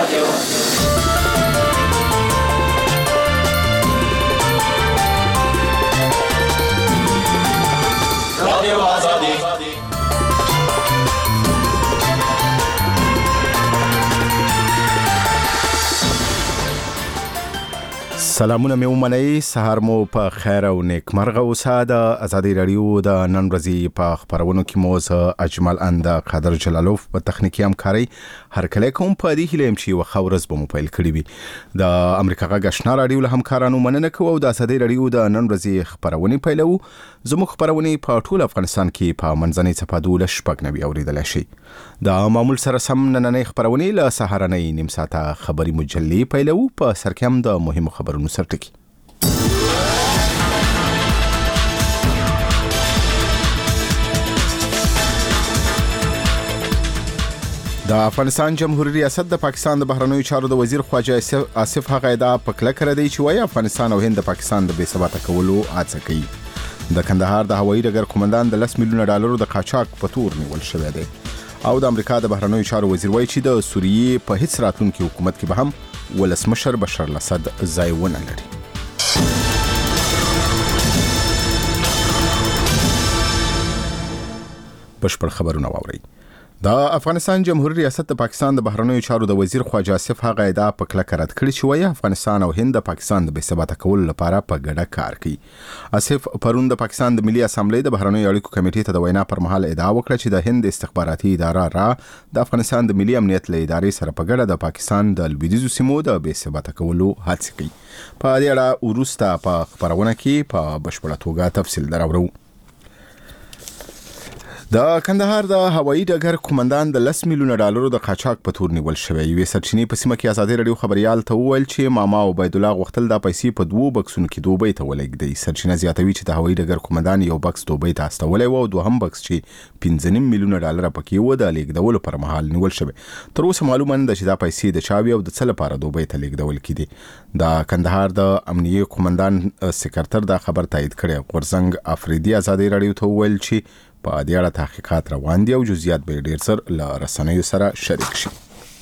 سلامونه مې ومنئ، سهار مو په خیر او نیکمرغه اوسه. د ازادي رادیو د نن ورځې په خبرونو کې مو زه اجمل اند قادر جلالوف په تخنیکی همکاري هرکله کوم. په دې هیله چې وخت ورځ به مو پیل کړی وي. د امریکا غږ آشنا رادیو له همکارانو مننه کوو. د ازادي رادیو د نن ورځې خبرونه پیلو. زموږ خبرونه په ټول افغانستان کې په منځنۍ صفه 12 اوریدل شي. د معمول سره سم نننې خبرونه له سهارنۍ نیم ساعته خبري مجلې پیلو. په سرکم د مهمو خبرونو سرټکی. د افغانستان جمهوریت ریاست د پاکستان د بهرنیو چارو د وزیر خواجه آصف هغه ادعا په کلکه ردی چې وايي افغانستان او هند د پاکستان د بې ثباته کولو هڅه کوي. د کندهار د هوایي ډګر قومندان د 10 میلیونه ډالرو د قاچاق په تور نیول شوی دی. او د امریکا د بهرنیو چارو وزیر وایي چې د سوریې په هیڅ راتلونکي حکومت کې به هم ولسمشر بشار الاسد ځای ونه لري. بشپړ خبرونه واورئ. د افغانستان جمهوریت ریاست د پاکستان د بهرنیو چارو د وزیر خواجه آصف هغه ادعا په کلکه رد کړې چې وايي افغانستان او هند د پاکستان د بې ثباته کولو لپاره په ګډه کار کوي. آصف پرون د پاکستان د ملي اسامبلې د بهرنیو اړیکو کمیټې ته د وینا پر مهال ادعا وکړه چې د هند استخباراتي اداره را د افغانستان د ملي امنیت له ادارې سره په ګډه د پاکستان د لویدیځو سیمو د بې ثباته کولو هڅه کوي. په دې اړه وروسته په خبرونه کې په بشپړه توګه تفصیل درورو. د کندهار د هوایي ډګر قومندان د 10 میلیونه ډالرو د قاچاق په تور نیول شوی. یوې سرچینې په سیمه کې ازادي رادیو خبريال ته وویل چې ماما عبید الله غوښتل د پیسې په 2 بکسونو کې دوبۍ ته ولېږدي. سرچینه زیاتوي چې د هوایي ډګر قومندان یو بکس دوبۍ ته استولې و او دوهم بکس چې 15 میلیونه ډالر پکې و د لیږدولو پر مهال نیول شوی. تر اوسه معلومه نه ده چې دا پیسې د چاوي او د څه لپاره دوبۍ ته لیږدول کیدي. د کندهار د امنیه قومندان سکرټر دا خبر تایید کړی. غورزنګ افریدي ازادي رادیو ته وویل چې په دې اړه تحقیقات روان دي او جزئیات به ډیر سره له رسنیو سره شریک شي.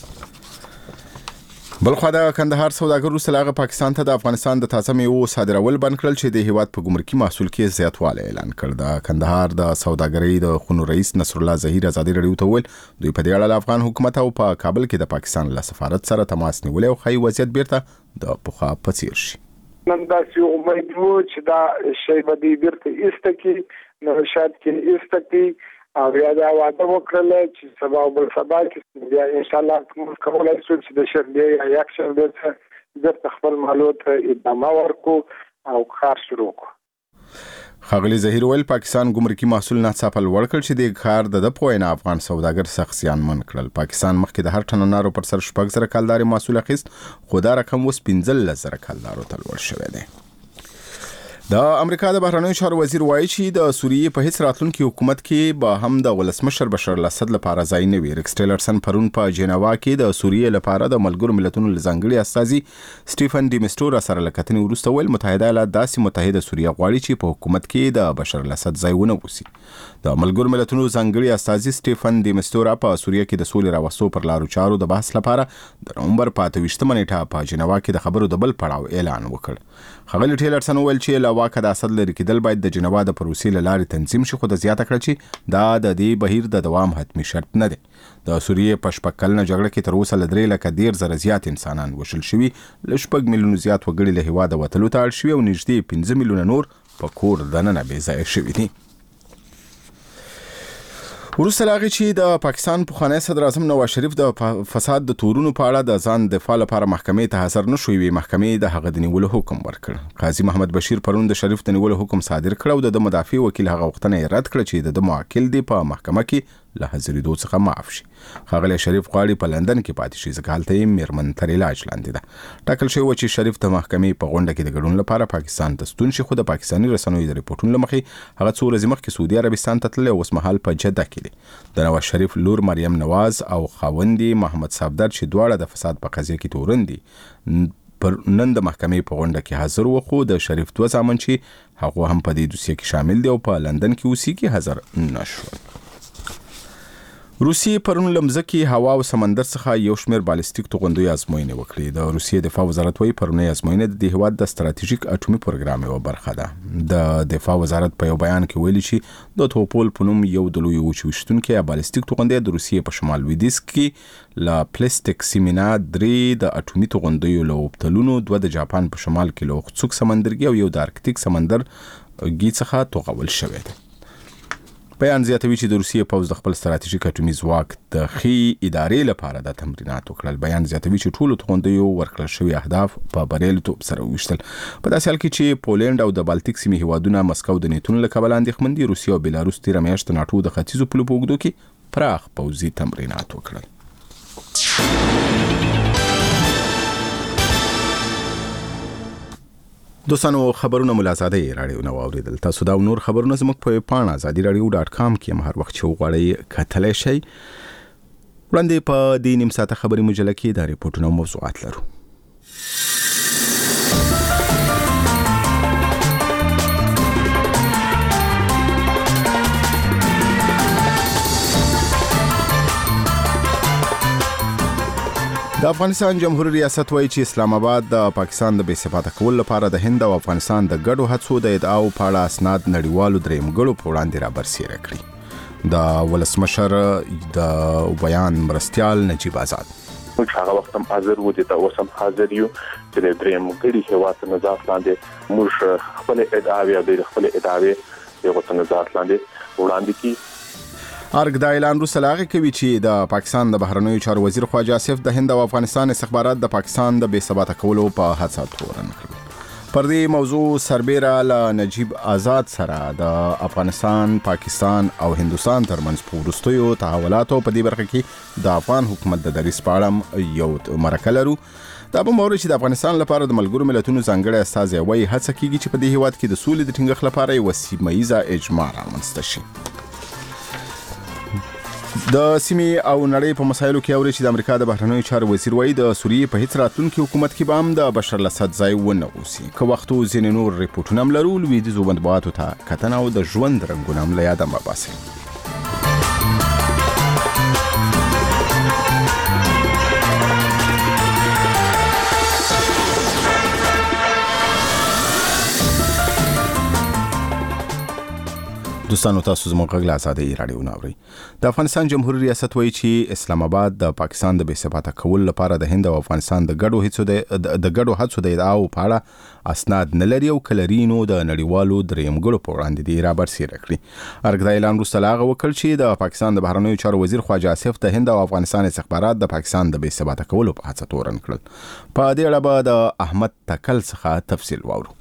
بلخو د کندهار سوداګرو سلاغه پاکستان ته د افغانستان د تازه میوو صادرول بند کړل چې د هیواد په ګمرکي محصول کې زیاتوالی اعلان کړ. د کندهار د سوداګرۍ د خونو رئیس نصر الله ظهیر ازادي رادیو ته ویل دوی په دې اړه د افغان حکومت او په کابل کې د پاکستان له سفارت سره تماس نیولې او خی وضعیت بیرته د پخوا په څیر شي. نن دا چې امید وو چې دا شی به دې بیرته ایستکی نو شاید کې ایستکی او بیا دا وعده وکړل چې سبا او بل سبا کې بیا ان شاء الله کوم کولای شو چې د شرډي یا اکشن د خپل معلومات ادامه ورکو او کار شروع کو. خغلی ظهیر ویل پاکستان ګمرکي محصول ناڅاپه لوړ کړ چې د کار د پوینه افغان سوداګر شخصیان من کړل. پاکستان مخکې د هر ټن نارو پر سر 6,000 کالداري محصول اخیست خو دا رقم اوس 15,000 کالدارو ته لوړ شوی دی. د امریکا د بهرنیو چارو وزیر وایي چې د سوریې په هیڅ راتلونکي حکومت کې به هم د ولسمشر بشار الاسد لپاره ځای نه وي. ریکس ټیلرسن پرون په جنیوا کې د سوریې لپاره د ملګرو ملتونو لځانګړي استازي سټیفن ډي میسټورا سره لکتنې وروسته ویل متحده ایالات داسې متحده سوریه غواړي چې په حکومت کې د بشار الاسد ځای ونه وسی. د ملګرو ملتونو ځانګړي استازي سټیفن ډي میسټورا په سوریه کې د سولې راوستو پر لارو چارو د بحث لپاره د نومبر 28 نیټه په جنیوا کې د خبرو د بل پړاو اعلان وکړ. خغلی ټیلرسن ویل چې له واکه د اسد لري کېدل باید د جنیوا د پروسې له لارې تنظیم شي خو د زیاته کړ چې دا د دې بهیر د دوام حتمی شرط نه دی. د سوریې په شپږ کلنه جګړه کې تر اوسه له 3,10,000 زیات انسانان وژل شوي، له 6 میلیونو زیات وګړي له هیواده وتلو ته اړ شوي او نږدې 15 میلیونه نور په کور دننه بې ځایه شوي دي. وروسته لاغي چې د پاکستان پخوانی صدر اعظم نواز شریف د فساد د تورونو په اړه د ځان دفاع لپاره محکمې ته حاضر نشوي وي، محکمې د هغه د نیولو حکم ورکړ. قاضي محمد بشیر پرون د شریف د نیولو حکم صادر کړ او د مدافع وکیل هغه غوښتنه رد کړه چې د موکل دی په محکمه کې له حاضرېدو څخه معاف شي. ښاغلی شریف غواړي په لندن کې پاتې شي ځکه هلته یې میرمن تر علاج لاندې ده. ټاکل شوی و چې شریف د محکمې په غونډه کې د ګډون لپاره پاکستان ته ستون شي، خو د پاکستاني رسنیو د ریپورټونو له مخې هغه څو ورځې مخکې سعودي عربستان ته تللی او اوس مهال په جده کې دی. د نواز شریف لور مریم نواز او خاوند محمد صفدر چې دواړه د فساد په قضیه کې تورن دي پر نن د محکمې په غونډه کې حاضر و، خو د شریف دوه زامن چې هغه هم په دې دوسیه کې شامل دي او په لندن کې اوسېږي حاضر نشول. روسیې پرون لمزکي هوا او سمندر څخه یو شمېر بالستیک توغندوی ازموینې وکړې. د روسیې دفاع وزارت وايي پرونی ازموینې د هیواد د ستراتیژیک اټومي پروګرام یو برخه ده. د دفاع وزارت په یو بیان کې ویلي چې د توپول په نوم یو د لوی وچ وشتونکي بالستیک توغندی د روسیې په شمال لویدیځ کې لا پلاستیک سیمینا 3 د اټومي توغندیو له وبتلونو 2 د جاپان په شمال کې له خڅوک سمندرګي او یو د ارکټیک سمندر ګي څخه توغول شوی دی. بیان زیاتوي چې د روسیې پوځ د خپل ستراتیژیک اټومي ځواک د ښې ادارې لپاره د تمرینات وکړل. بیان زیاتوي چې ټولو توغندیو ورکړل شوي اهداف په بریالیتوب سره وویشتل. په داسې حال کې چې پولینډ او د بالتیک سیمې هیوادونه مسکو د نیتونو له کبله اندېښمن دي، روسیه او بیلاروس تېره میاشت د ناټو د ختیځو پولو په اوږدو کې پراخ پوځي تمرینات وکړل. دوستانو خبرونه ملازادي رادیو نو اوریدل. تاسو دا نور خبرونه زموږ په پاڼه azadiradio.com کې هم هر وخت چې وغواړئ کتلی شئ. وړاندې په دې نیم ساعته خبري مجله کې دا ریپورټونه او موضوعات لرو. د افغانستان جمهوریت ریاست وایي چې اسلام آباد د پاکستان د بې ثباته کولو لپاره د هند او افغانستان د ګډو هڅو د ادعاو په اړه اسناد نړیوالو درېیمګړو په وړاندې رابرسېره کړي. د ولسمشر د بیان مرستیال نجیب آزاد موږ هغه وخت هم حاضر وو، د اوس هم حاضر یو چې د درېیمګړي هیواد نظارت لاندې موږ خپل ادعاوې او د خپل ادعاوې یو نظارت لاندې وړاندې کړي. ارګ د اعلان وروسته لاغې کوي چې د پاکستان د بهرنیو چارو وزیر خواجه آصف د هند او افغانستان استخبارات د پاکستان د بې ثباته کولو په هڅه تورن کړل. پر دې موضوع سربیره له نجیب آزاد سره د افغانستان، پاکستان او هندوستان ترمنځ په وروستیو تحولاتو په دې برخه کې د افغان حکومت د دریځ په اړه یو مرکه لرو. دا به موري چې د افغانستان لپاره د ملګرو ملتونو ځانګړی استازی وایي هڅه کیږي چې په دې هیواد کې د سولې د ټینګښت لپاره یو سیمه ییزه اجماع رامنځته شي. د سیمې او نړۍ په مسایلو کې اوري چې د امریکا د بهرنیو چارو وزیر وایي د سوریې په هیڅ راتلونکي حکومت کې به هم د بشر الاسد ځای ونه اوسي. که وختو ځینې نور ریپورټونه هم لرو، لویدیځو مطبوعاتو ته کتنه او د ژوند رنګونه هم له یاده مه باسئ. دوستانو تاسو زموږ غږ له آزادۍ رادیو نه اورئ. د افغانستان جمهوریت ریاست وایي چې اسلام آباد د پاکستان د بې ثباته کولو لپاره د هند او افغانستان د ګډو هڅو د ادعاو په اړه اسناد نه لري او که لري نو د نړیوالو درېیمګړو په وړاندې دې رابرسېره کړي. ارګ د اعلان وروسته لا هغه وکړ چې د پاکستان د بهرنیو چارو وزیر خواجه آصف د هند او افغانستان استخبارات د پاکستان د بې ثباته کولو په هڅه تورن کړل. په دې اړه به د احمد تکل څخه تفصیل واورو.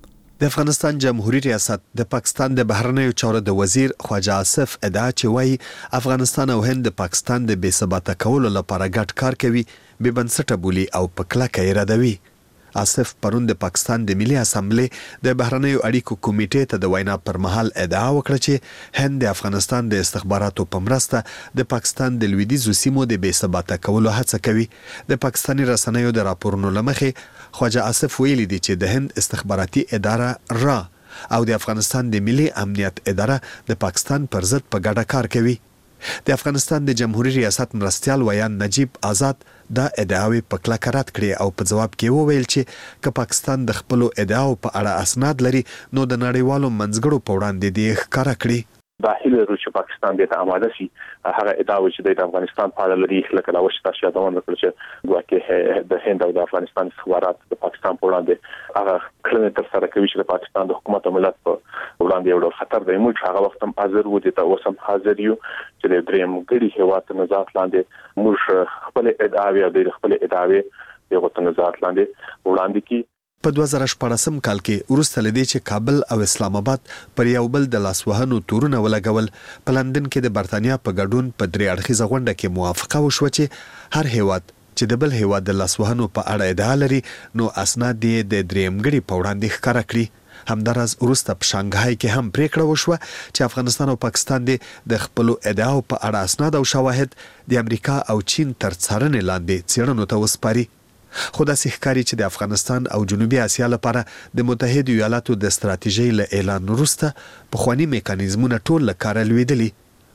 د افغانستان جمهوریت ریاست د پاکستان د بهرنیو چارو د وزیر خواجه آصف ادعا چې وایي افغانستان او هند د پاکستان د بې ثباته کولو لپاره ګډ کار کوي بې بنسټه بولي او په کلکه یې ردوي. آصف پرون د پاکستان د ملي اسمبلې د بهرنیو اړیکو کمیټې ته د وینا پر مهال ادعا وکړه چې هند د افغانستان د استخباراتو په مرسته د پاکستان د لویدیځو سیمو د بې ثباته کولو هڅه کوي. د پاکستاني رسنیو د راپورونو له مخې خواجه آصف ویلي دي چې د هند استخباراتي اداره را او د افغانستان د ملي امنیت اداره د پاکستان پر ضد په ګډه کار کوي. د افغانستان د جمهوریت ریاست مرستیال ویان نجیب آزاد دا ادعاوې په کلکه رد کړې او په ځواب کې وویل چې که پاکستان د خپلو ادعاو په اړه اسناد لري نو د نړیوالو منځګړو په وړاندې دې ښکاره کړي. داخله لرو چې پاکستان دې ته آماده شي هغه ادعا چې د افغانستان په اړه لري لکه لا وشي تاسو یادونه وکړه چې ګواکې د هند او د افغانستان استخبارات د پاکستان په وړاندې هغه کړنې تر سره کوي چې د پاکستان د حکومت او ملت په وړاندې یو ډول خطر دی. موږ هغه وخت هم حاضر وو، د اوس هم حاضر یو چې د درېیمګړي هیواد نظارت لاندې موږ خپل ادعاوې او د خپل ادعاوې یو نظارت لاندې وړاندې کی. په 2014 کال کې وروسته لدی چې کابل او اسلام آباد پر یو بل د لاسوهنو تورونه ولګول، په لندن کې د برتانیا په ګډون په درې اړخیزه غونډه کې موافقه وشوه چې هر هیواد چې د بل هیواد د لاسوهنو په اړه ادعا لري نو اسناد یې د درېیمګړي په وړاندې ښکاره کړي. همداراز وروسته په شانګهای کې هم پریکړه وشوه چې افغانستان او پاکستان د خپلو ادعاو په اړه اسناد او شواهد د امریکا او چین تر څارنې لاندې څېړنو ته وسپاري. خو داسې ښکاري چې د افغانستان او جنوبي اسیا لپاره د متحده ایالاتو د ستراتیژۍ له اعلان وروسته پخواني میکانیزمونه ټول له کاره لوېدلي.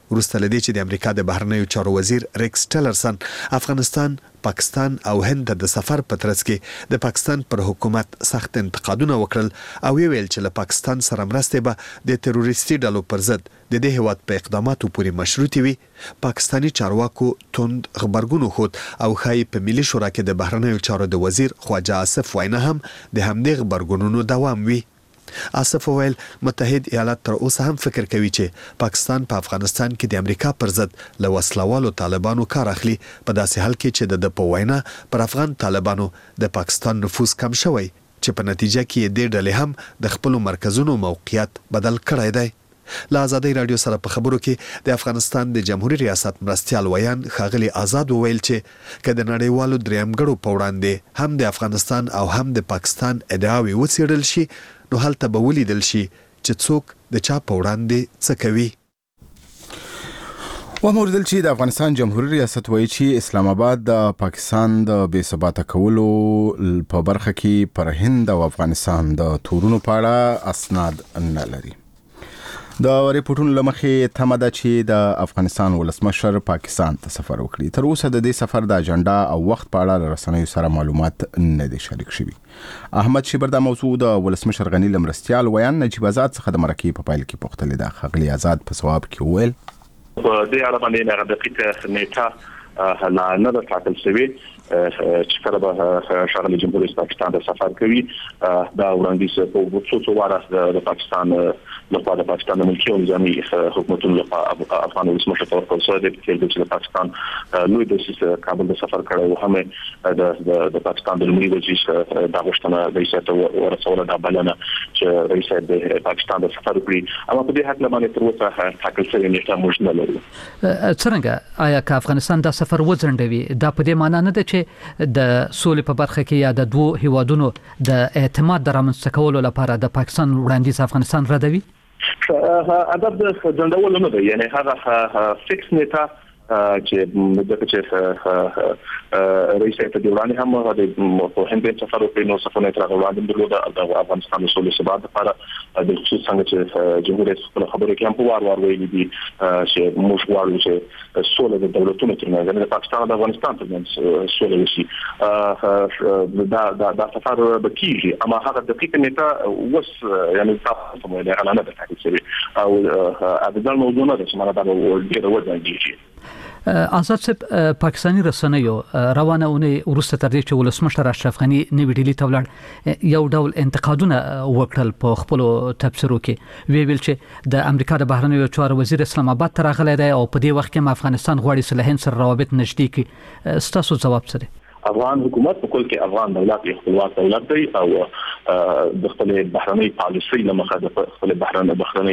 وروسته لدې چې د امریکا د بهرنیو چارو وزیر ریکس ټیلرسن افغانستان، پاکستان او هند د سفر په ترڅ کې د پاکستان پر حکومت سخت انتقادونه وکړل او ویل چې له پاکستان سره مرستې به د تروریستي ډلو پر ضد د دې هیواد په اقداماتو پورې مشروطې وي. پاکستانی چارواکو توند خبرګون خود او خای په ملي شورا کې د بهرنیو چارو د وزیر خواجه آصف وینا هم د همدې خبرګونونو دوام وي. آصف ویل متحد ایالات تر اوسه هم فکر کوي چې پاکستان په افغانستان کې د امریکا پر ضد له وسلوالو طالبانو کار اخلي، په داسې حال کې چې د په وینا پر افغان طالبانو د پاکستان نفوذ کم شوی چې په نتیجه کې د ډلې هم د خپل مرکزونو موقعیت بدل کړی دی. له ازادي رادیو سره په خبرو کې د افغانستان د جمهوریت ریاست مرستيال ویان خاغلی آزاد ویل چې کله نړیوالو درېمګړو په وړاندې هم د افغانستان او هم د پاکستان ادعاوې وڅېړل شي نو هلته به ولیدل شي چې څوک د چا په وړاندې څه کوي. وموردل چې د افغانستان جمهوریت ریاست وایي چې اسلام آباد د پاکستان د بې ثباته کولو په برخه کې پر هند او افغانستان د تورونو په اړه اسناد نه لري. د ریپورتونو لمخې تمه ده چې د افغانستان ولسمشر پاکستان ته سفر وکړي. تر اوسه د دې سفر د اجنډا او وخت په اړه رسنیو سره معلومات نه دي شریک شوي. احمد شیبر د موضوع د ولسمشر غنی لمرستيال ویان نجیب آزاد څخه د مرکې په پایل کې پوښتنه ده. خغلی آزاد په ثواب کې ویل په دې اړه باندې هغه دقیقه نیټه لا نه ده ټاکل شوې چې کله به شاغلي جمهوریت پاکستان د سفر کوي. دا وړاندیز په څو واره د پاکستان لپاره د پاکستان د ملکي او نظامي حکومتونو لپاره افغان ولسمشر ته ورکړل شوی دی چې د پاکستان لوی د کابل د سفر کړی او هم د پاکستان د لومړي وزیر د غوښتنه رئیس ته ورسوله د بلنه چې رئیس د پاکستان د سفر کړی. اما په دې حق باندې تر اوسه ټاکل شوی نیټه موږ نه لرو. څنګه آیا که افغانستان د سفر وځنډوي دا په دې معنی نه ده چې د سولې په برخه کې یا د دوه هیوادونو د اعتماد د رامنځته کولو لپاره د پاکستان وړاندیز افغانستان ردوي؟ ادب د ځندول نه دی، یعنی هغه فکس نیټه چې دغه رئیس ته دی وړاندې هم د هند سفر په نو سفر نه تر وړاندې درلوده د افغانستان سولې ثبات لپاره د خصوص څنګه چې جمهوریت خپل خبرو کې هم په وار ویلي دي چې موږ غواړو چې سولې د دولتونو ترمنځ د پاکستان او افغانستان ترمنځ سولې وشي. دا سفر به کیږي، اما هغه دقیقه نیټه وس یعنی تاسو مو نه اعلان نه تکړه شوی او ابدال موضوع نه ده چې ما دا ډیره وځي. آزاد صاحب پاکستانی رسنیو روانه اونۍ وروسته تر دې چې ولسمشر اشرف غنی نوی ډیلی ته ولاړ یو ډول انتقادونه وکړل په خپل تبصرو کې ویل چې د امریکا د بهرنیو چارو وزیر اسلام آباد ته راغلی دی او په دې وخت کې افغانستان غواړي چې له هند سره روابط نږدې کړي. ستاسو ځواب څه دی؟ افغان حکومت په کل کې افغان دولت یو خپلواک دولت دی او د خپل بهرنی پالیسي لمخه د خپل بهرنی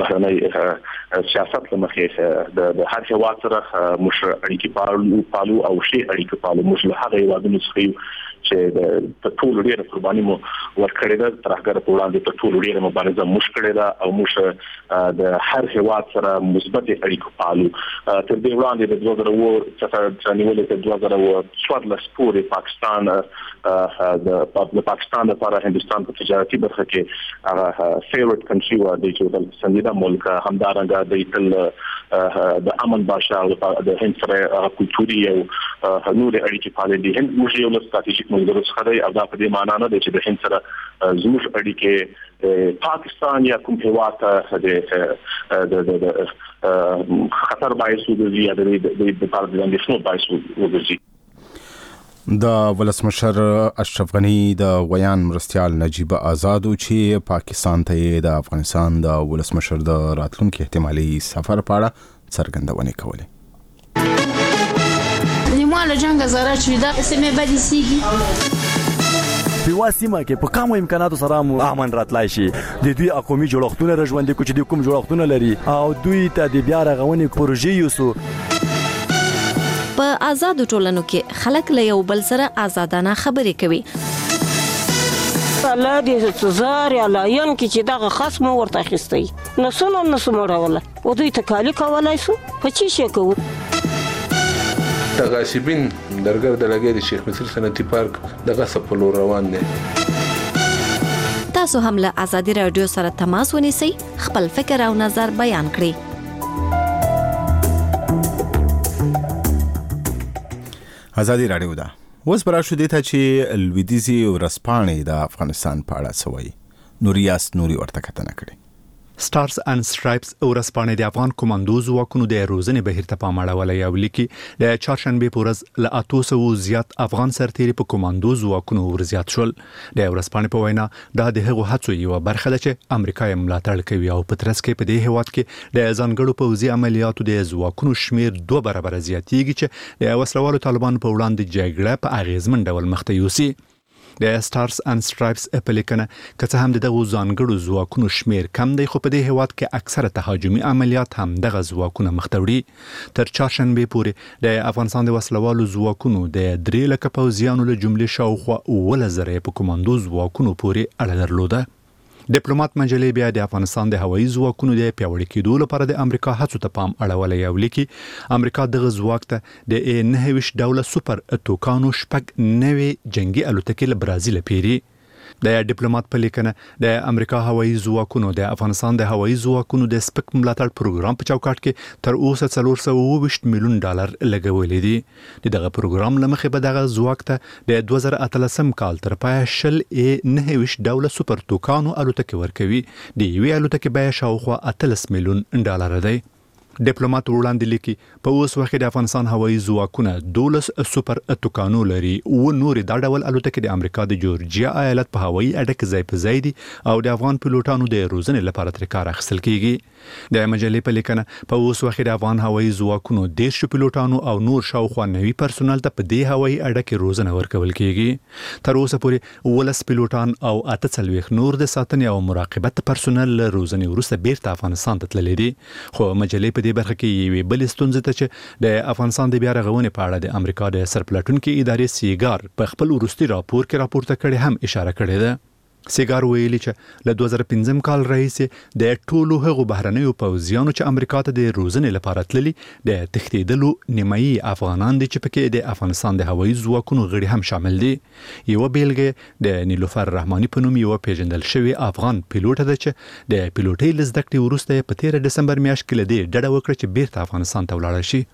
سیاست لمخه د هر هیواد سره مش اړیکې پالو او شی اړیکې پالو مش له هغه هیوادونو څخه چې په ټول ډیره قرباني مو ورکړې ده ترهګر په وړاندې په ټول ډیره مبارزه مش کړې ده او مش د هر هیواد سره مثبت اړیکې پالو. تر دې وړاندې د 2000 څخه نیولې تر 2014 پورې پاکستان د پاکستان لپاره هندستان په تجارتي برخه کې هغه فیورټ کنټری و دی چې د سنجیده ملک همدارنګه د تل د امن بادشاه او د هند سره کلتوري او نور اړیکې پالي دي. هند موږ یو ستراتیژیک ملګری څخه دی او دا په دې معنی نه دی چې د هند سره زموږ اړیکې پاکستان یا کوم هیواد د خطر باعث وګرځي یا د اندېښنو باعث وګرځي. د ولسمشر اشرف غنی د ویان مرستيال نجیب آزاد چې پاکستان ته د افغانستان د ولسمشر د راتلونکي احتمالي سفر په اړه څرګندونه کوله. نیمه جنگ زاره چې دا سیمه بدی سیږي په واسمه کې په کوم امکاناتو سره امن راتلای شي. د دوی اقومي جوړښتونه رژوندې کوي چې کوم جوړښتونه لري او دوی ته د بیا رغونې پروژې یوسو. په آزاد ټولنو کې خلک له یو بل سره آزادانه خبرې کوي. الله دې سزار یا لاین کې چې دغه خصم ورته اخیستی نسونه راوله او دوی تکالی کولای شو په چی شي کوو. تغاسبین درګر د لګي د شیخ مصر صنعتي پارک دغه سپلو روان دي. تاسو هم له آزادي رادیو سره تماس ونیسئ، خپل فکر او نظر بیان کړئ. ازادي رادیو ده اوس برا شو دیتا چې لویدیزي ورسپانې د افغانستان په اړه سوي نوریاس نوري ورته کتنه کړي. سټارز اند سټرایپس ورسپانې د افغان کمانډو ځواکونو د روزنې بهیر ته پام اړولی یو لیکي د چهارشنبه په ورځ له 800 زیات افغان سرتیري په کمانډو ځواکونو ورزیات شول. د ورسپانې په وینا دا د هغو هڅو یو برخه ده چې امریکا یې ملاتړ کوي او په ترڅ کې په دې هیواد کې د ځانګړو پوځي عملیاتو د ځواکونو شمیر 2 برابر زیاتېږي چې د وسلوالو طالبانو په وړاندې جګړه په اغیزمن ډول مخته یوسي. د سټارز اند سټرایپس په لیکنه که څه هم دغه ځانګړو ځواکونو شمیر کم دی خو په دې هیواد کې اکثره تهاجمي عملیات هم دغه ځواکونه مخته وړي. تر چهارشنبه پورې د افغانستان د وسلوالو ځواکونو د 3 لک پوځیانو له جملې شاوخوا 1000 په کمانډو ځواکونو پورې اړه درلوده. ډیپلوماټ مجلې بیا د افغانستان د هوایي ځواکونو د پیاوړي کېدو لپاره د امریکا هڅو ته پام اړولی یو لیکي امریکا دغه ځواک ته د 29 ډوله سوپر توکانو شپږ نوې جنگي الوتکې له برازیل پیري. د ډیپلوماټ په لیکنه د امریکا هوایي ځواکونو د افغانستان د هوایي ځواکونو د سپک ملاتړ پروګرام په چوکاټ کې تر اوسه $420 میلیون لګولې دي. دغه پروګرام لمخې به دغه ځواک ته د 2013 کال تر پایه 29 ډوله سوپر توکانو الوتکې ورکوي. د یوې الوتکې بیه شاوخوا $18 میلیون دی. ډیپلوماټ وړاندې لیکي په اوس وخت د افغانستان هوایي ځواکونه 12 سوپر توکانو لري او نور د ډول الوتکې د امریکا د جورجیا ایالت په هوایي اډه کې ځای په ځای دي او د افغان پیلوټانو د روزنې لپاره تر کار اخیستل کیږي. د مجلې په لیکنه په اوس وخت د افغان هوایي ځواکونو 10 پیلوټانو او نور شاوخوا 90 پرسونل ته په دې هوایي اډه کې روزنه ورکول کیږي. تر اوسه پورې 10 پیلوټان او 48 نور د ساتنې او مراقبت پرسونل له روزنې وروسته بیرته افغانستان ته تللي دي. خو مجلې په دې برخه کې یوې بلې ستونزې ته چې د افغانستان د بیا رغونې په اړه د امریکا د سرپلټونکو ادارې سیګار په خپل وروستي راپور کې راپورته کړي هم اشاره کړې ده. سیګار ویلي چې له 2015 کال راهیسې د ټولو هغو بهرنیو پوځیانو چې امریکا ته د روزنې لپاره تللي د تښتېدلو نیمایي افغانان دي چې پکې د افغانستان د هوایي ځواکونو غړي هم شامل دي. یوه بیلګه د نیلوفر رحماني په نوم یوه پیژندل شوې افغان پیلوټ ده چې د پیلوټۍ له زده کړې وروسته په 13 ډسمبر میاشت کې له دې ډډه وکړه چې بیرته افغانستان ته ولاړه شي.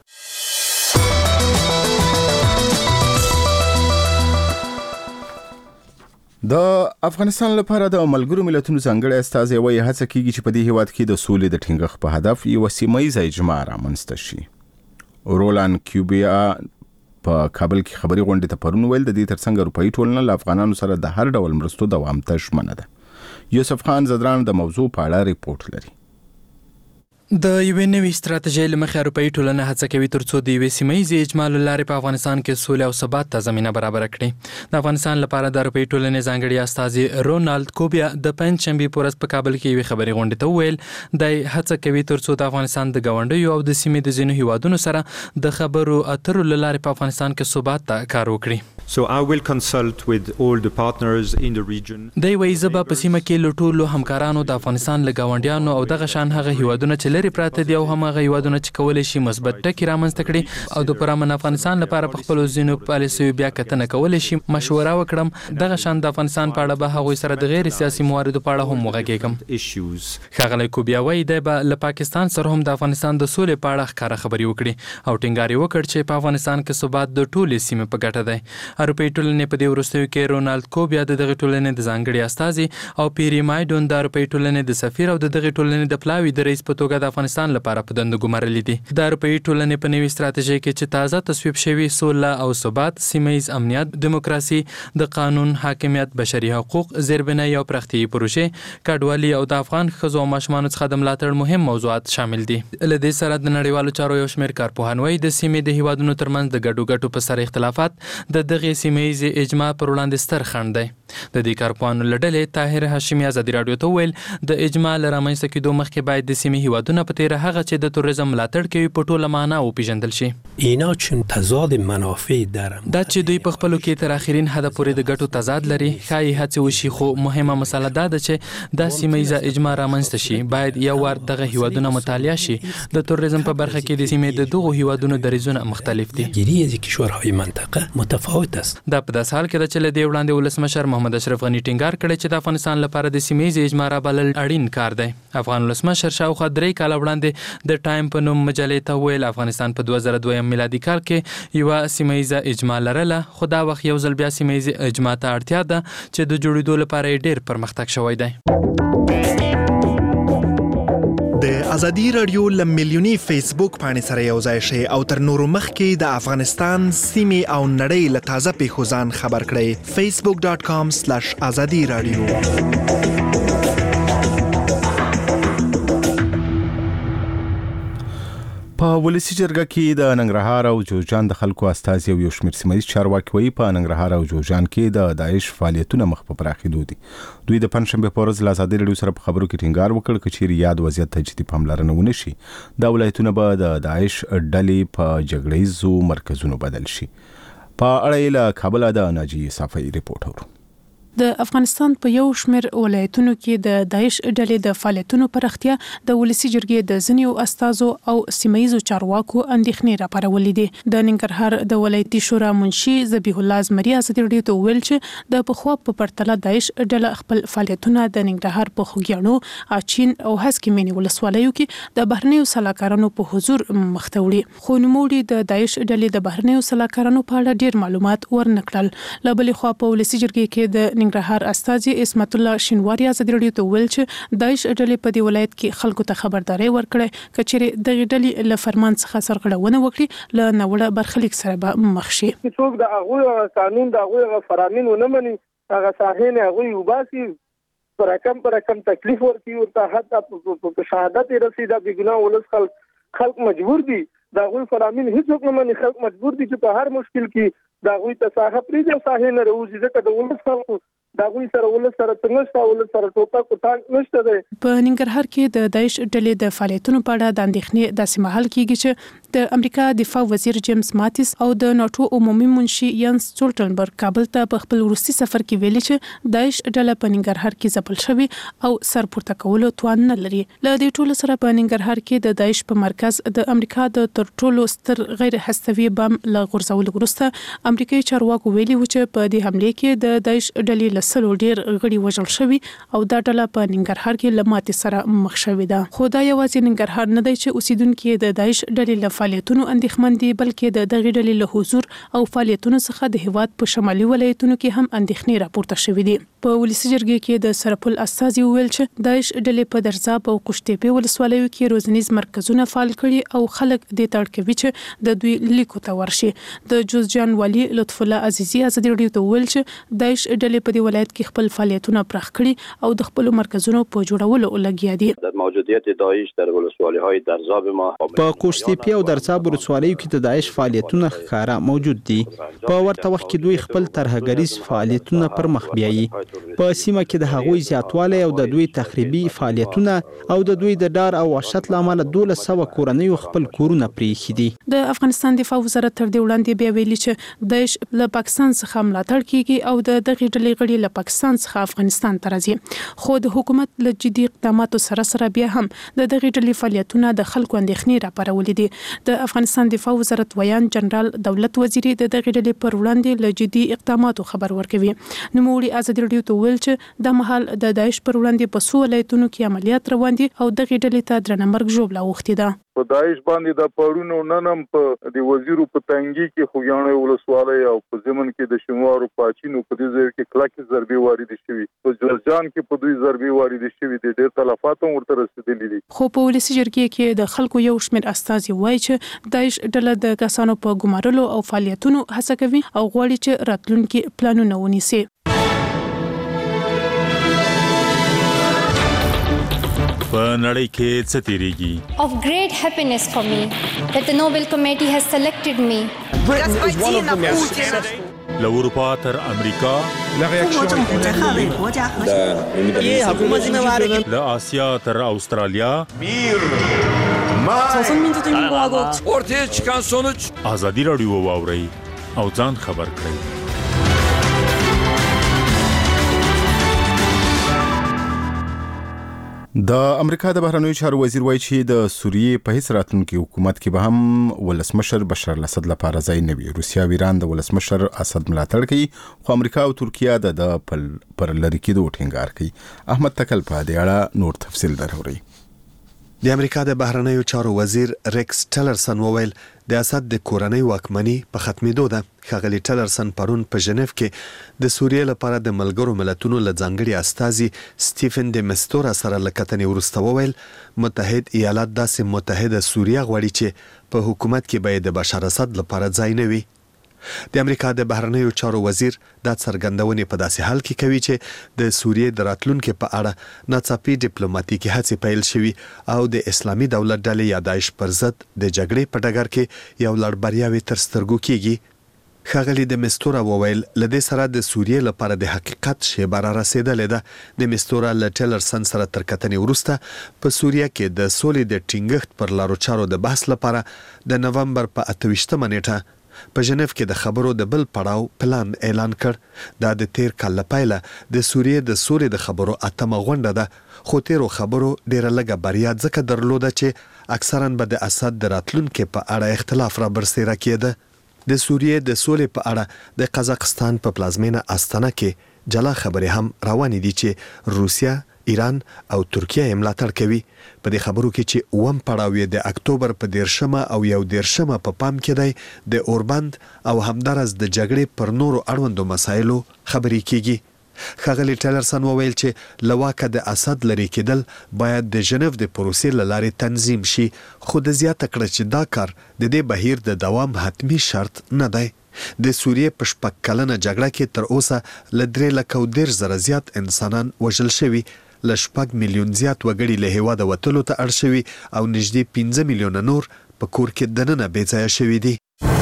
د افغانستان لپاره د ملګرو ملتونو ځانګړی استازی وایي هڅه کیږي چې په دې هیواد کې د سولې د ټینګښت په هدف یوه سیمه‌ییزه اجماع رامنځته شي. رولان کیوبیا په کابل کې خبري غونډې ته پرون ویل د دې ترڅنګ اروپאי ټولنه له افغانانو سره د هر ډول مرستو دوام ته ژمنه ده. یوسف خان زدران د موضوع په اړه ریپورت لري. د یوې نوې ستراتیژۍ له مخې اروپאי ټولنه هڅه کوي ترڅو د یوې سیمه‌ییزې اجماع له لارې په افغانستان کې سولې او ثبات ته زمینه برابره کړي. د افغانستان لپاره د اروپאי ټولنې ځانګړي استازي رونالد کوبیا د پنځشنبې په ورځ په کابل کې یوې خبري غونډې ته وویل د هڅه کوي ترڅو د افغانستان د ګاونډیو او د سیمې د ځینو هیوادونو سره د خبرو اترو له لارې په افغانستان کې ثبات ته کار وکړي. So I will consult with all the partners in the region. د وی زبا په سیمه کې لټولو همکارانو د افغانستان له ګاونډیانو او دغه شان هغه هیوادونو چې لري پراته دي او هغه هیوادونه چې کولای شي مثبت ټکی رامنځته کړي او د پرامن افغانستان لپاره په خپل ځینو پالیسیو بیا کتنه کولای شي مشوره وکړم. دغه شان د افغانستان په اړه به هغه سره د غیر سیاسي مواردو په اړه هم وغږیږم. خغلی کوبیا وایي د له پاکستان سره هم د افغانستان د سولې په اړه ښکاره خبرې وکړي او ټینګار وکړ چې په افغانستان کې ثبات د ټولې سیمې په ګټه دی. اروپאי ټولنې په دې وروستیو کې رونالد کوبیا د دغه ټولنې د ځانګړي استازي او پیری مایډون د اروپאי ټولنې د سفیر او د دغه ټولنې د پلاوی د رئیس په توګه د افغانستان لپاره په دنده ګمارلې دي. د اروپאי ټولنې په نوې ستراتیژۍ کې چې تازه تصویب شوی سوله او ثبات، سیمه‌ییز امنیت، دیموکراسي، د قانون حاکمیت، بشري حقوق، زیربنای او پراختیايي پروژې، کډوالي او د افغان ښځو او ماشومانو څخه د ملاتړ مهم موضوعات شامل دي. له دې سره د نړیوالو چارو یو شمېر کارپوهان وایي د سیمې د هیوادونو ترمنځ د ګډو په سر اختلافات د دغه سیمه‌ییز اجماع پر وړاندې ستر خنډ دی. د دې کارپوهانو له ډلې طاهر هاشمي ازادي راډیو ته ویل د اجماع له رامنځته کېدو مخکې باید د سیمې هیوادونه په تیره هغه چې د توریزم ملاتړ کوي په ټوله معنا وپېژندل شي. اینا چون تضاد منافع دارن دا چې دوی په خپلو کې تر اخرین حده پورې د ګټو تضاد لري ښایي هڅې وشي، خو مهمه مسله دا ده چې دا سیمه‌ییزه اجماع رامنځته شي. باید یو وار دغه هیوادونه مطالعه شي. د توریزم په برخه کې د سیمې د دغو هیوادونو دریځونه مختلف دي. گیری از کشورهای منطقه متفاوت موجود است. دا په داس حال کې چې له دې وړاندې ولسمشر محمد اشرف غنی ټینګار کړی چې د افغانستان لپاره د سیمې اجماع رابلل اړین کار دی. افغان ولسمشر شاوخوا 3 کال وړاندې د ټایم په نوم مجلې ته ویل افغانستان په 2002 میلادي کال کې یو سیمه اجماع لرله، خو دا وخت یو ځل بیا سیمه اجماع ته اړتیا ده چې د جوړېدو لپاره ډېر پرمختګ شوی دی. د ازادي رادیو لملیونی فیسبوک باندې سره یو ځای شي او تر نورو مخکې د افغانستان سیمې او نړۍ له تازه پیښو ځان خبر کړئ. facebook.com/azadi radio. په ولسی جرګه کې د ننګرهار او جوزجان د خلکو استازي یو شمېر سیمایي چارواکي وایي په ننګرهار او جوزجان کې د داعش فعالیتونه مخ په پراخېدو دي. دوی د پنځشنبه په ورځ له ازادي رادیو سره په خبرو کې ټینګار وکړ چې چیرې یاد وضعیت ته جدي پاملرنه ونه شي دا ولایتونه به د داعش ډلې په جګړیزو مرکزونو بدل شي. په اړه یې له کابل د ناجی صافی ریپورت اورو. د افغانستان په یو شمېر ولایتونو کې د داعش ډلې د فعالیتونو پراختیا د ولسی جرګې د ځینو استازو او سیمایي چارواکو اندېښنې راپارولې دي. د ننګرهار د ولایتي شورا منشي ذبیح الله زمری ازادي رادیو ته ویل چې د پخوا په پرتله داعش ډله خپل فعالیتونه د ننګرهار په خوږیاڼو، اچین او هسکې مینی ولسوالیو کې د بهرنیو سلاکارانو په حضور مخته وړي، خو نوموړي د داعش ډلې د بهرنیو سلاکارانو په اړه ډیر معلومات ورنکړل. له بلې خوا په ولسی جرګې کې د ننګرهار استاذي اسمت الله شینواری ازادي رادیو ته ویل چې داعش ډلې په دې ولایت کې خلکو ته خبرداري ورکړه کچېره د ډلې له فرمان څخه سرغړونه وکړي له نوړه برخلیک سره به مخ شي. څوک د هغه قانون د هغه فرامین ونه مني هغه صحیح نه هغه وباسي پر کم تکلیف ورکي او ته حتی په شهادت رسیدا بګنا ولس خلک مجبور دي دا غوي فرامین هیڅ نه مني، خلک مجبور دي چې په هر مشکل کې دا غوي تصاحب لري او صحیح نه روزي ځکه د ولس خلکو دا غوي سره ولس سره څنګه ولس سره ټوپک او ټانک نشته دی. په ننګرهار کې د داعش ډلې د فعالیتونو په اړه د اندېښنې داسې مهال کېږي چې د امریکا دفاع وزیر جیمز ماتیس او د ناتو عمومي منشي یانس سټولټنبرګ کابل ته په خپل وروستي سفر کې ویلي چې داعش ډله په ننګرهار کې ځپل شوی او سرپورته کولو توان نه لري. له دې ټولو سره په ننګرهار کې د داعش په مرکز د امریکا د تر ټولو ستر غیر هستوي بم له غورځولو وروسته امریکایي چارواکو ویلي و چې په دې حمله کې د داعش ډلې لسلو ډیر غړي وژل شوی او دا ډله په ننګرهار کې لماتې سره مخ شوې ده. خو دا یوازې ننګرهار نه دی چې اوسیدونکو د داعش ډلې له فعالیتونو اندېښمن دي بلکې د دغه ډلې له حضور او فعالیتونو څخه د هیواد په شمالي ولایتونو کې هم اندېښنې راپورته شوې دي. په ولسی جرګې کې د سرپل استازي ویل چې داعش ډلې په درزاب او قشتېپې ولسوالیو کې روزنیز مرکزونه فعال کړي او خلک د تړکوي چې د دوی لیکو ته ورشي. د جوزجان والی لطف الله عزیزی ازادي رادیو ته ویل چې داعش ډلې په دې ولایت کې خپل فعالیتونه پراخ کړي او د خپل مرکزونو په جوړولو لګیا دي. د موجودیت داعش در ولسوالی‌های درزاب ما په قشتېپې او درزاب ولسوالیو کې د داعش فعالیتونه ښکارا موجود دي. په ورته وخت کې دوی خپل ترهګریز فعالیتونه پر مخ بیایي. په سیمه کې د هغوی زیاتوالی او د دوی تخریبي فعالیتونه او د دوی د ډار او وحشت لامل 1200 کورنۍ خپل کورونه پریښي دي. د افغانستان دفاع وزارت تر دې وړاندې بیا ویلي چې داعش له پاکستان څخه ملاتړ کیږي او د دغه ډلې غړي له پاکستان څخه افغانستان ته راځي. خو د حکومت له جدي اقداماتو سره بیا هم د دغه ډلې فعالیتونه د خلکو اندېښنې راپارولې دي. د افغانستان دفاع وزارت ویان جنرال دولت وزیری د دغه ډلې پر وړاندې له جدي اقداماتو خبر ورکوي. نوموړي ازادي رادیو ته ویل چې د مهال د داعش پر وړاندې په څو ولایتونو کې عملیات روان دي او دغه ډلې ته درنه مرګ ژوبله اوښتې ده. په داعش باندې د پړونو ننم په د وزیرو په تنګي کې خوګیاڼو ولسوالۍ او په زمن کې د شموارو پاچینو په دې ځای کې کلکې ضربې وارد شوي، په جوزجان کې په دوی ضربې وارد شوي دي، ډېر تلفات هم ورته رسیدلي دي. خو په ولسی جرګې کې د خلکو یو شمېر استازي وایي چې داعش ډله د کسانو په ګمارلو او فعالیتونو هڅه کوي او غواړي چې راتلونکي پلانونه ونیسي. په نړۍ کې څه تیریږي؟ Of great happiness for me that the Nobel Committee has selected me. له اروپا تر امریکا، له آسیا تر استرالیا، ortaya çıkan sonuç ازادي رادیو واوري او ځان خبر کړئ. د امریکا د بهرنیو چارو وزیر وایي چې د سوریې په هیڅ راتلونکي حکومت کې به هم ولسمشر بشار الاسد لپاره ځای نه وي. روسیا او ایران د ولسمشر اسد ملاتړ کوي، خو امریکا او ترکیه د پر لری کېدو ټینګار کوي. احمد تکل په دې اړه نور تفصیل دروري. د امریکا د بهرنیو چارو وزیر ریکس ټیلرسن وویل د اسد د کورنۍ واکمنۍ په ختمېدو ده. ښاغلي ټیلرسن پرون په ژنیف کې د سوریې لپاره د ملګرو ملتونو له ځانګړي استازي سټیفن د مستورا سره له کتنې وروسته وویل متحد ایالات داسې متحده سوریه غواړي چې په حکومت کې به د بشار اسد لپاره ځای نه وي. د امریکا د بهرنیو چارو وزیر دا څرګندونې په داسې حال کې کوي چې د سوریې د راتلونکو په اړه ناڅاپي ډیپلوماټیکي هڅې پیل شوي او د اسلامي دولت ډلې یا داعش پر ضد د جګړې په ډګر کې یو لړ بریاوې تر سترګو کېږي. ښاغلي د مستورا وویل لدې سره د سوریې لپاره د حقیقت شیبه را رسیدلې ده. د مستورا له ټیلرسن سره تر کتنې وروسته په سوریه کې د سولې د ټینګښت پر لارو چارو د بحث لپاره د نومبر په 28 نیټه په ژنیف کې د خبرو د بل پړاو پلان اعلان کړ. دا د تیر کال لپاره د سوریې د سولې د خبرو اتمه غونډه ده، خو تیرو خبرو ډیره لږه بریا ځکه درلوده چې اکثرا به د اسد د راتلونکو په اړه اختلاف را برسېره کېده. د سوریې د سولې په اړه د قزاقستان په پلازمینه استانه کې جلا خبرې هم روانې دي چې روسیا، ایران او ترکیه یې ملاتړ کوي. په دې خبرو کې چې اوم پړاو د اکتوبر په 13 او 11 په پام کې دی د اوربند او همدارس د جګړې پر نورو اړوندو مسایلو خبرې کیږي. ښاغلي ټیلرسن وویل چې لواکه د اسد لري کېدل باید د ژنیف د پروسې له لارې تنظیم شي، خو د زیاته کړه چې دا کار د دې بهیر د دوام حتمی شرط نه دی. د سوریې په 6 کلنه جګړه کې تر اوسه له 3,10,000 زیات انسانان وژل شوي، له 6 میلیون زیات وګړي له هیواده وتلو ته اړ شوي او نږدې 15 میلیونه نور په کور کې دننه بې ځایه شوي دي.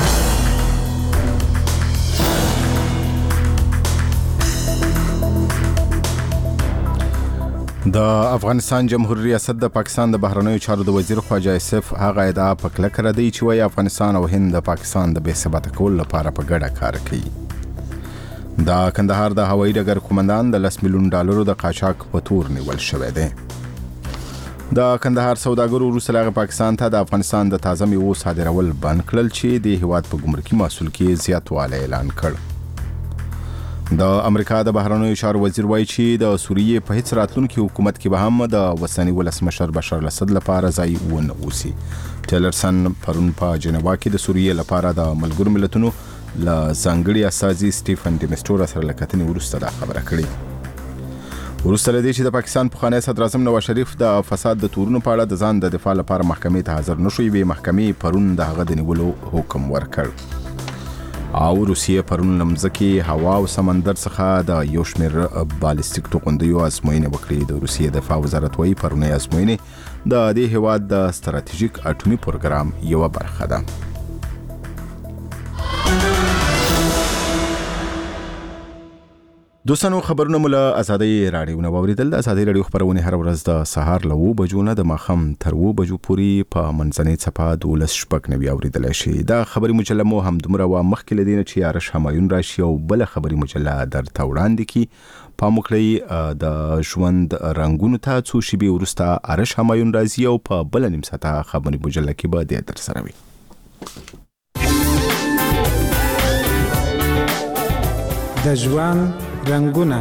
د افغانستان جمهوریت ریاست د پاکستان د بهرنیو چارو د وزیر خواجه اسف هغه ادعا په کلکه ردوي چې وايي افغانستان او هند د پاکستان د بې ثباته کولو لپاره په ګډه کار کوي. د کندهار د هوایي ډګر قومندان د $10 میلیون د قاچاق په تور نیول شوی دی. د کندهار سوداګرو وروسته له پاکستان ته د افغانستان د تازه میوو صادرول بند کړل چې د هیواد په ګمرکي محصول کې زیاتوالی اعلان کړ. د امریکا د بهرنیو چارو وزیر وایي چې د سوریې په هیڅ راتلونکي حکومت کې به هم د وسنی ولسمشر بشار الاسد لپاره ځای ونه اوسي. ټیلرسن پرون په جنیوا کې د سوریې لپاره د ملګرو ملتونو له ځانګړي استازي سټیفن د مستورا سره له کتنې وروسته دا خبره کړې. وروسته له دې چې د پاکستان پخوانی صدر اعظم نواز شریف د فساد د تورونو په اړه د ځان د دفاع لپاره محکمې ته حاضر نشو، یوې محکمې پرون د هغه د نیولو حکم ورکړ. او روسیه پرون لمځکه هوا او سمندر څخه د یو شمېر بالستیک توغندیو ازموینې وکړې. د روسیې دفاع وزارت وايي پرونی ازموینې د دې هیواد د ستراتیژیک اټومي پروګرام یو برخه ده. دوستانو خبرونه مله ازادي رادیو نه اوریدل. د ازادي رادیو خبرونه هر ورځ د سهار له 9 بجو نه د ماخام تر 2 بجو پورې په منځنۍ صفه 12:09 اوریدل شي. دا خبري مجله مو هم دومره و مخکې لدینه چې یارش همایون راشي او بل خبري مجله درته وړاندې کی. پاموکړی د ژوند رنگونو ته څو شی به ورسته ارش همایون راځي او په بل نیم ساعته خبري مجله کې به د در سره وي. د ژوند رنگونه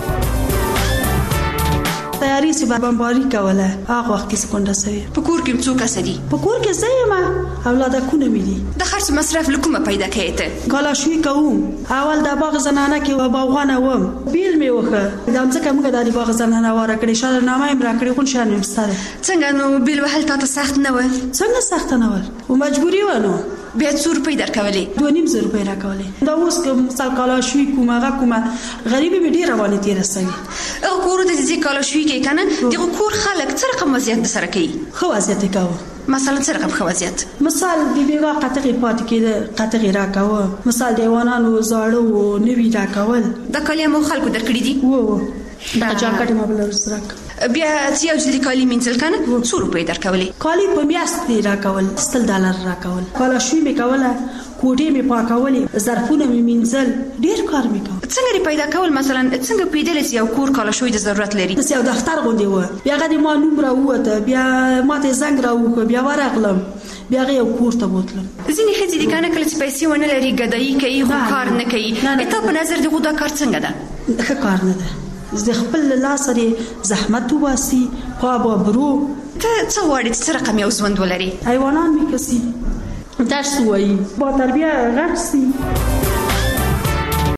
تیاری سی بمباری کوله هغه وخت کې سکونډه سوي په کور کې څوک اسدي په کور کې زېما اولاد کونه ملي د خرڅ مصرف لکومه پیدا کېته کالا شوي کوم اول د باغ زنانه کې باغونه وم بیل می وخه د امزکه موږ د باغ زنانه واره کړې شاله نامه یې را کړې خون شان مستره څنګه نو بیل وهل ته سخت نه و څنګه سخت نه و او مجبوری و نو بیا 100 روپۍ درکولې 2.5 روپۍ راکولې دا اوس کوم مثال کالا شوي کومه غریبي به ډیر روانه تیر رسوي او کور د دې کالا شوي کې کنه دغه کور خلک څه رقم وضعیت سره کوي خو وضعیت کاوه مثلا څه رقم خو وضعیت مثال بیبیغه قطعي پات کې قطعي راکاوه مثال دیوانانو زاړو او نوی راکول د کلمو خلکو درکړي دي وو دا جاکټ ما بل سرک بیا چې یو ځل کالی منځل کنه 100 روپۍ درکولې کالی په میاشت دی راکول $100 راکول کالا شوي می کوله کوټې مې پاکولې، ظرفونه مې مینځل، ډېر کار مې کاوه. څنګه دې پیدا کول؟ مثلا څنګه پیدل چې یو کور کاله شوی د ضرورت لري؟ داسې یو دفتر غوندې وه، بیا هغه د ما نوم راووته، بیا ما ته زنګ راوکړ، بیا ورغلم، بیا هغه یو کور ته بوتلم. ځینې ښځې دي کنه کله چې پیسې ونه لري ګدایي کوي خو کار نه کوي. تا په نظر دغه دا کار څنګه ده؟ ښه کار نه ده. د خپل لاس سره زحمت وباسي، خو برو. ته څه غواړې چې څه رقم یو ژوند ولري؟ حیوانات مې کسي، درس ووایي، با تربیه غټ سي.